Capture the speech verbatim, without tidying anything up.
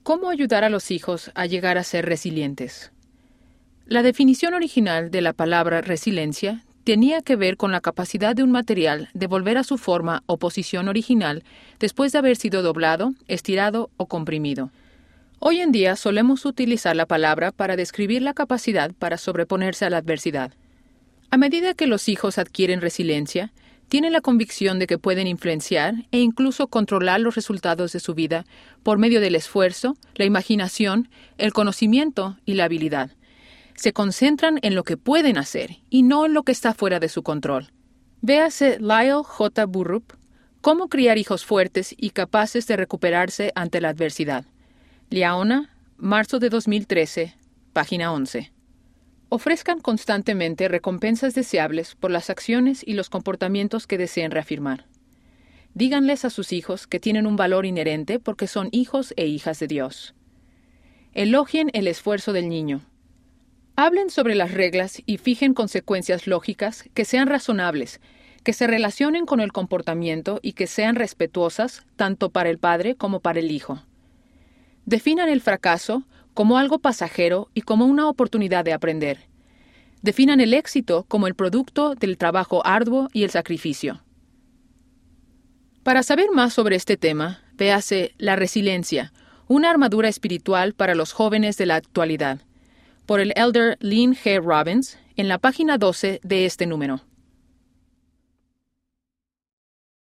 ¿Cómo ayudar a los hijos a llegar a ser resilientes? La definición original de la palabra resiliencia tenía que ver con la capacidad de un material de volver a su forma o posición original después de haber sido doblado, estirado o comprimido. Hoy en día solemos utilizar la palabra para describir la capacidad para sobreponerse a la adversidad. A medida que los hijos adquieren resiliencia, tienen la convicción de que pueden influenciar e incluso controlar los resultados de su vida por medio del esfuerzo, la imaginación, el conocimiento y la habilidad. Se concentran en lo que pueden hacer y no en lo que está fuera de su control. Véase Lyle J. Burrup, Cómo criar hijos fuertes y capaces de recuperarse ante la adversidad. Liaona, marzo de dos mil trece, página once. Ofrezcan constantemente recompensas deseables por las acciones y los comportamientos que deseen reafirmar. Díganles a sus hijos que tienen un valor inherente porque son hijos e hijas de Dios. Elogien el esfuerzo del niño. Hablen sobre las reglas y fijen consecuencias lógicas que sean razonables, que se relacionen con el comportamiento y que sean respetuosas tanto para el padre como para el hijo. Definan el fracaso como algo pasajero y como una oportunidad de aprender. Definan el éxito como el producto del trabajo arduo y el sacrificio. Para saber más sobre este tema, véase La resiliencia, una armadura espiritual para los jóvenes de la actualidad, por el elder Lynn G. Robbins, en la página doce de este número.